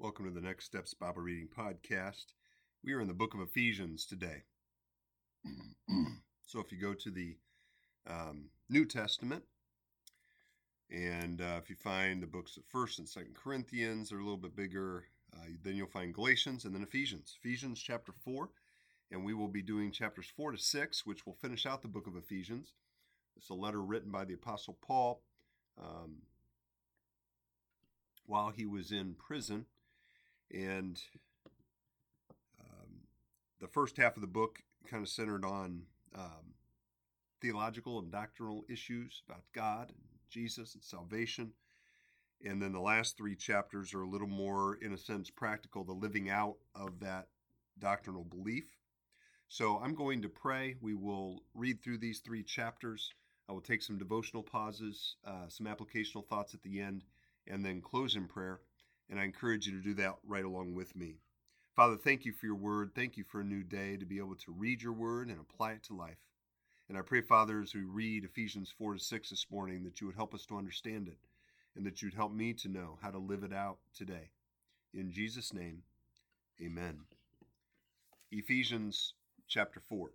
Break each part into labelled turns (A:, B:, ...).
A: Welcome to the Next Steps Bible Reading Podcast. We are in the book of Ephesians today. So if you go to the New Testament, and if you find the books of 1st and 2nd Corinthians, they're a little bit bigger, then you'll find Galatians and then Ephesians. Ephesians chapter 4, and we will be doing chapters 4 to 6, which will finish out the book of Ephesians. It's a letter written by the Apostle Paul while he was in prison. And the first half of the book kind of centered on theological and doctrinal issues about God and Jesus and salvation. And then the last 3 chapters are a little more, in a sense, practical, the living out of that doctrinal belief. So I'm going to pray. We will read through these 3 chapters. I will take some devotional pauses, some applicational thoughts at the end, and then close in prayer. And I encourage you to do that right along with me. Father, thank you for your word. Thank you for a new day to be able to read your word and apply it to life. And I pray, Father, as we read Ephesians 4 to 6 this morning, that you would help us to understand it and that you'd help me to know how to live it out today. In Jesus' name, amen. Ephesians chapter 4.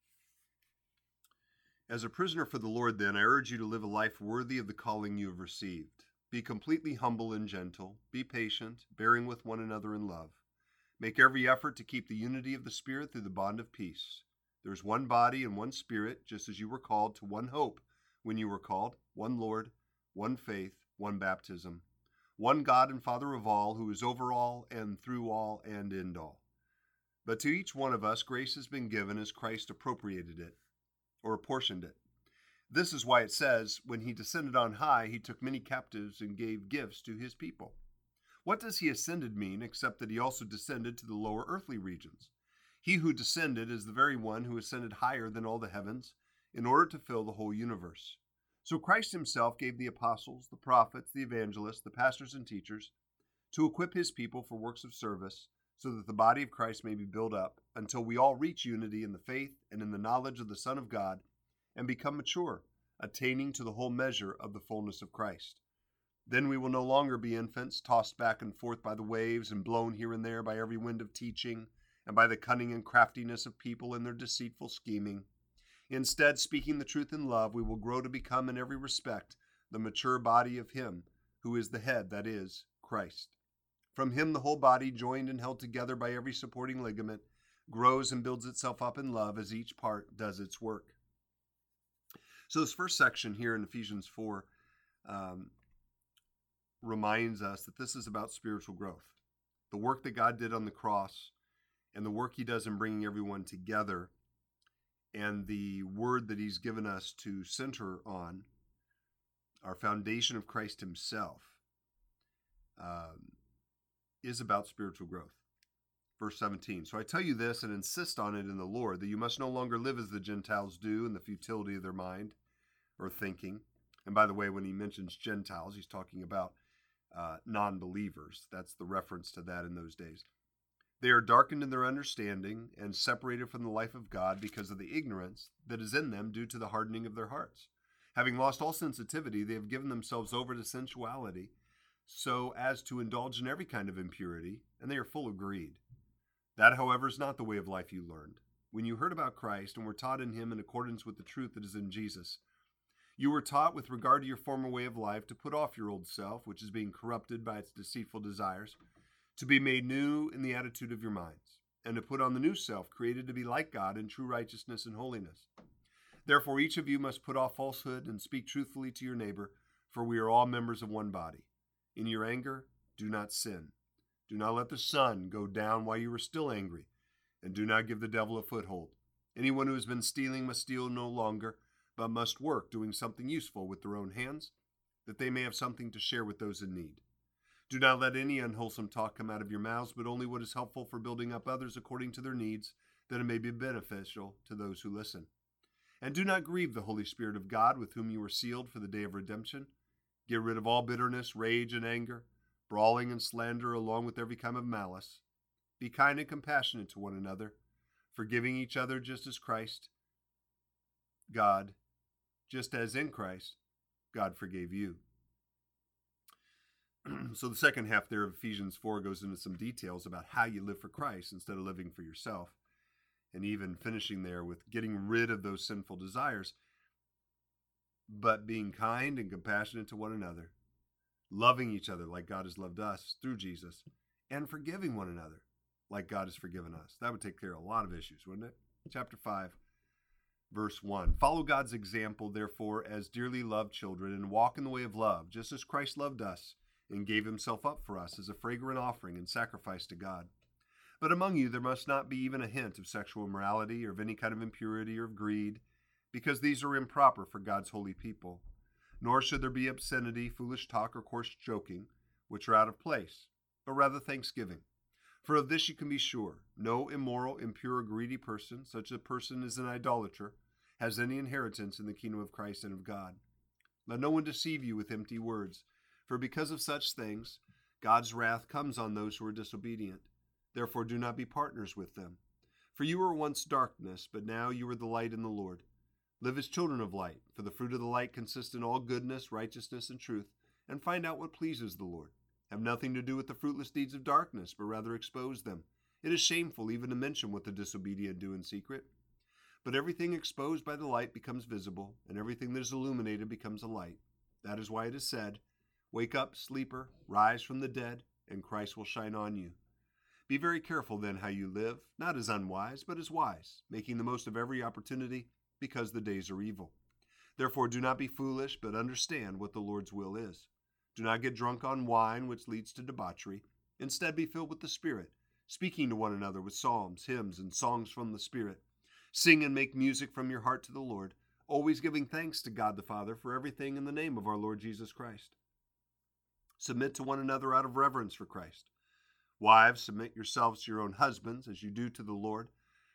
A: As a prisoner for the Lord, then, I urge you to live a life worthy of the calling you have received. Be completely humble and gentle. Be patient, bearing with one another in love. Make every effort to keep the unity of the Spirit through the bond of peace. There is one body and one Spirit, just as you were called to one hope when you were called, one Lord, one faith, one baptism, one God and Father of all, who is over all and through all and in all. But to each one of us grace has been given as Christ appropriated it, or apportioned it. This is why it says, when he descended on high, he took many captives and gave gifts to his people. What does he ascended mean, except that he also descended to the lower earthly regions? He who descended is the very one who ascended higher than all the heavens, in order to fill the whole universe. So Christ himself gave the apostles, the prophets, the evangelists, the pastors and teachers, to equip his people for works of service, so that the body of Christ may be built up, until we all reach unity in the faith and in the knowledge of the Son of God, and become mature, attaining to the whole measure of the fullness of Christ. Then we will no longer be infants, tossed back and forth by the waves and blown here and there by every wind of teaching, and by the cunning and craftiness of people in their deceitful scheming. Instead, speaking the truth in love, we will grow to become in every respect the mature body of him who is the head, that is, Christ. From him the whole body, joined and held together by every supporting ligament, grows and builds itself up in love as each part does its work. So this first section here in Ephesians 4 reminds us that this is about spiritual growth. The work that God did on the cross and the work he does in bringing everyone together and the word that he's given us to center on, our foundation of Christ himself, is about spiritual growth. Verse 17, so I tell you this and insist on it in the Lord, that you must no longer live as the Gentiles do in the futility of their mind or thinking. And by the way, when he mentions Gentiles, he's talking about non-believers. That's the reference to that in those days. They are darkened in their understanding and separated from the life of God because of the ignorance that is in them due to the hardening of their hearts. Having lost all sensitivity, they have given themselves over to sensuality so as to indulge in every kind of impurity, and they are full of greed. That, however, is not the way of life you learned. When you heard about Christ and were taught in him in accordance with the truth that is in Jesus, you were taught with regard to your former way of life to put off your old self, which is being corrupted by its deceitful desires, to be made new in the attitude of your minds, and to put on the new self, created to be like God in true righteousness and holiness. Therefore, each of you must put off falsehood and speak truthfully to your neighbor, for we are all members of one body. In your anger, do not sin. Do not let the sun go down while you are still angry, and do not give the devil a foothold. Anyone who has been stealing must steal no longer, but must work, doing something useful with their own hands, that they may have something to share with those in need. Do not let any unwholesome talk come out of your mouths, but only what is helpful for building up others according to their needs, that it may be beneficial to those who listen. And do not grieve the Holy Spirit of God, with whom you were sealed for the day of redemption. Get rid of all bitterness, rage, and anger, brawling and slander, along with every kind of malice. Be kind and compassionate to one another, forgiving each other just as in Christ, God forgave you. So the second half there of Ephesians 4 goes into some details about how you live for Christ instead of living for yourself, and even finishing there with getting rid of those sinful desires, but being kind and compassionate to one another, loving each other like God has loved us through Jesus, and forgiving one another like God has forgiven us. That would take care of a lot of issues, wouldn't it? Chapter 5, verse 1. Follow God's example, therefore, as dearly loved children, and walk in the way of love, just as Christ loved us and gave himself up for us as a fragrant offering and sacrifice to God. But among you there must not be even a hint of sexual immorality or of any kind of impurity or of greed, because these are improper for God's holy people. Nor should there be obscenity, foolish talk, or coarse joking, which are out of place, but rather thanksgiving. For of this you can be sure, no immoral, impure, or greedy person, such a person as an idolater, has any inheritance in the kingdom of Christ and of God. Let no one deceive you with empty words, for because of such things God's wrath comes on those who are disobedient. Therefore do not be partners with them. For you were once darkness, but now you are the light in the Lord. Live as children of light, for the fruit of the light consists in all goodness, righteousness, and truth, and find out what pleases the Lord. Have nothing to do with the fruitless deeds of darkness, but rather expose them. It is shameful even to mention what the disobedient do in secret. But everything exposed by the light becomes visible, and everything that is illuminated becomes a light. That is why it is said, "Wake up, sleeper, rise from the dead, and Christ will shine on you." Be very careful then how you live, not as unwise, but as wise, making the most of every opportunity, because the days are evil. Therefore do not be foolish, but understand what the Lord's will is. Do not get drunk on wine, which leads to debauchery. Instead be filled with the Spirit, speaking to one another with psalms, hymns, and songs from the Spirit. Sing and make music from your heart to the Lord, always giving thanks to God the Father for everything in the name of our Lord Jesus Christ. Submit to one another out of reverence for Christ. Wives, submit yourselves to your own husbands, as you do to the Lord.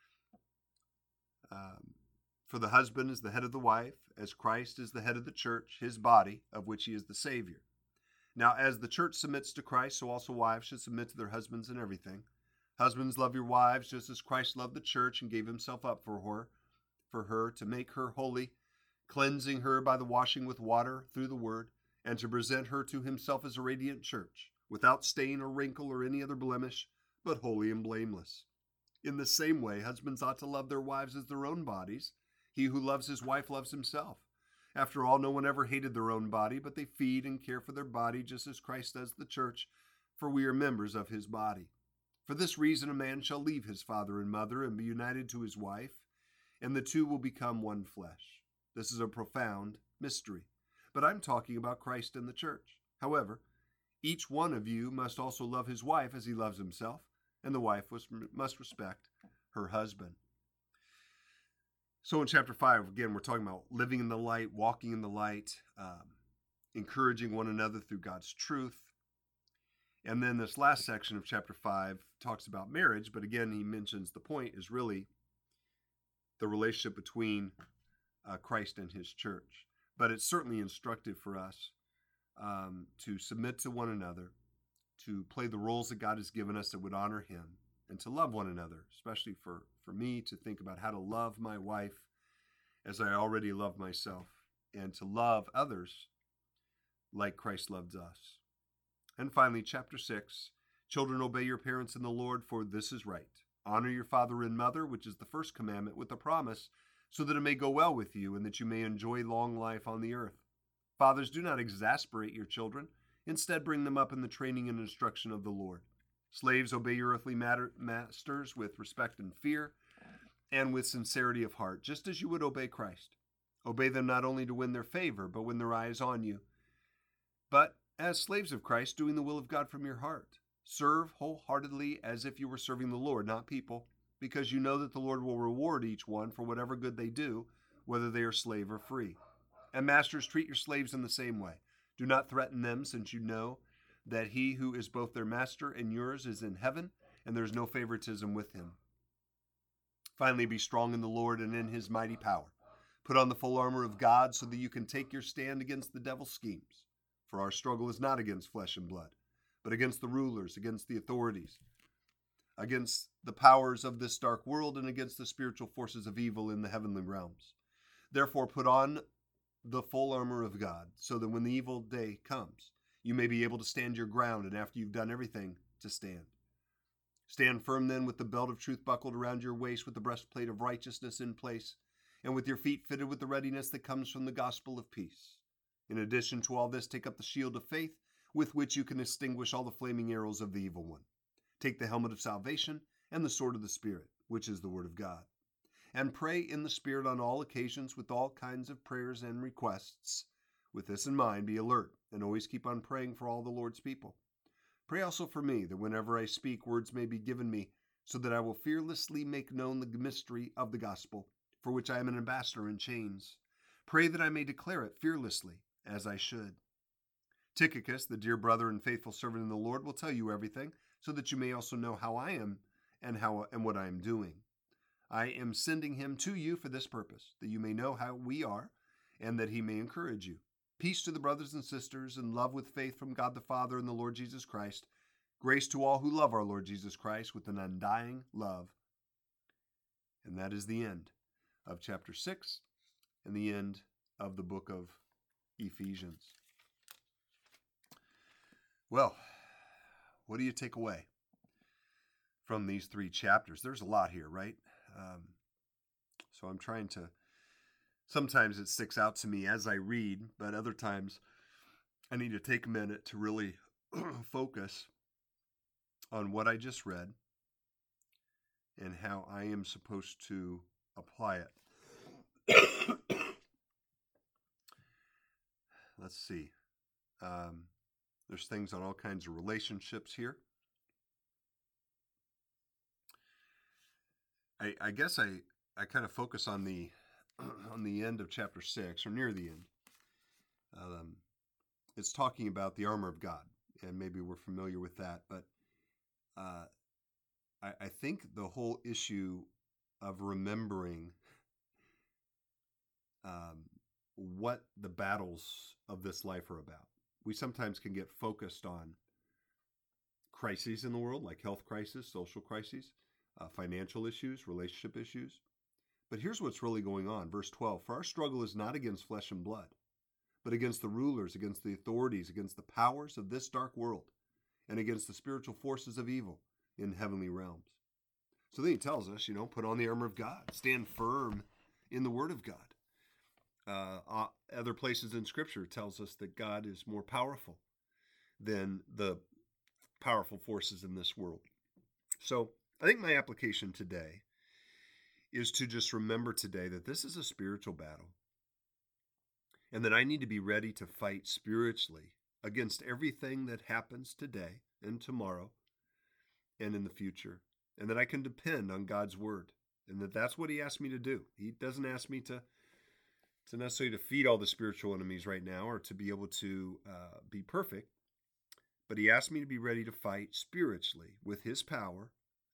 A: For the husband is the head of the wife, as Christ is the head of the church, his body, of which he is the Savior. Now, as the church submits to Christ, so also wives should submit to their husbands in everything. Husbands, love your wives, just as Christ loved the church and gave himself up for her, to make her holy, cleansing her by the washing with water through the word, and to present her to himself as a radiant church, without stain or wrinkle or any other blemish, but holy and blameless. In the same way, husbands ought to love their wives as their own bodies. He who loves his wife loves himself. After all, no one ever hated their own body, but they feed and care for their body just as Christ does the church, for we are members of his body. For this reason, a man shall leave his father and mother and be united to his wife, and the two will become one flesh. This is a profound mystery, but I'm talking about Christ and the church. However, each one of you must also love his wife as he loves himself, and the wife must respect her husband. So in chapter 5, again, we're talking about living in the light, walking in the light, encouraging one another through God's truth. And then this last section of chapter 5 talks about marriage, but again, he mentions the point is really the relationship between Christ and his church. But it's certainly instructive for us to submit to one another, to play the roles that God has given us that would honor him, and to love one another, especially for me to think about how to love my wife as I already love myself, and to love others like Christ loved us. And finally, chapter 6, children, obey your parents in the Lord, for this is right. Honor your father and mother, which is the first commandment, with a promise, so that it may go well with you and that you may enjoy long life on the earth. Fathers, do not exasperate your children. Instead, bring them up in the training and instruction of the Lord. Slaves, obey your earthly masters with respect and fear, and with sincerity of heart, just as you would obey Christ. Obey them not only to win their favor, but when their eye is on you, but as slaves of Christ, doing the will of God from your heart. Serve wholeheartedly as if you were serving the Lord, not people, because you know that the Lord will reward each one for whatever good they do, whether they are slave or free. And masters, treat your slaves in the same way. Do not threaten them, since you know that he who is both their master and yours is in heaven, and there is no favoritism with him. Finally, be strong in the Lord and in his mighty power. Put on the full armor of God so that you can take your stand against the devil's schemes. For our struggle is not against flesh and blood, but against the rulers, against the authorities, against the powers of this dark world, and against the spiritual forces of evil in the heavenly realms. Therefore, put on the full armor of God, so that when the evil day comes, you may be able to stand your ground, and after you've done everything, to stand. Stand firm then with the belt of truth buckled around your waist, with the breastplate of righteousness in place, and with your feet fitted with the readiness that comes from the gospel of peace. In addition to all this, take up the shield of faith, with which you can extinguish all the flaming arrows of the evil one. Take the helmet of salvation and the sword of the Spirit, which is the word of God. And pray in the Spirit on all occasions with all kinds of prayers and requests. With this in mind, be alert and always keep on praying for all the Lord's people. Pray also for me, that whenever I speak, words may be given me, so that I will fearlessly make known the mystery of the gospel, for which I am an ambassador in chains. Pray that I may declare it fearlessly, as I should. Tychicus, the dear brother and faithful servant in the Lord, will tell you everything, so that you may also know how I am and what I am doing. I am sending him to you for this purpose, that you may know how we are, and that he may encourage you. Peace to the brothers and sisters, and love with faith from God the Father and the Lord Jesus Christ. Grace to all who love our Lord Jesus Christ with an undying love. And that is the end of chapter 6 and the end of the book of Ephesians. Well, what do you take away from these 3 chapters? There's a lot here, right? So I'm trying to, sometimes it sticks out to me as I read, but other times I need to take a minute to really focus on what I just read and how I am supposed to apply it. Let's see. There's things on all kinds of relationships here. I guess I kind of focus on the end of chapter 6, or near the end. It's talking about the armor of God, and maybe we're familiar with that, but I think the whole issue of remembering what the battles of this life are about. We sometimes can get focused on crises in the world, like health crisis, social crises, financial issues, relationship issues. But here's what's really going on. Verse 12, for our struggle is not against flesh and blood, but against the rulers, against the authorities, against the powers of this dark world, and against the spiritual forces of evil in heavenly realms. So then he tells us, put on the armor of God, stand firm in the word of God. Other places in Scripture tells us that God is more powerful than the powerful forces in this world. So I think my application today is to just remember today that this is a spiritual battle, and that I need to be ready to fight spiritually against everything that happens today and tomorrow and in the future, and that I can depend on God's word, and that's what he asked me to do. He doesn't ask me to necessarily defeat all the spiritual enemies right now, or to be able to be perfect, but he asked me to be ready to fight spiritually with his power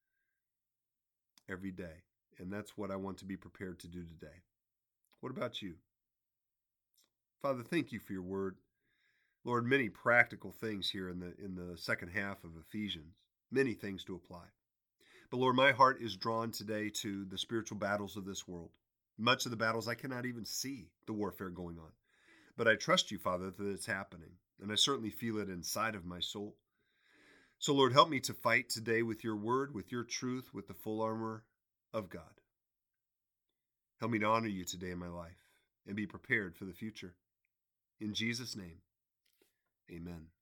A: every day. And that's what I want to be prepared to do today. What about you? Father, thank you for your word. Lord, many practical things here in the second half of Ephesians, many things to apply. But Lord, my heart is drawn today to the spiritual battles of this world. Much of the battles I cannot even see the warfare going on. But I trust you, Father, that it's happening. And I certainly feel it inside of my soul. So Lord, help me to fight today with your word, with your truth, with the full armor of God. Help me to honor you today in my life and be prepared for the future. In Jesus' name, amen.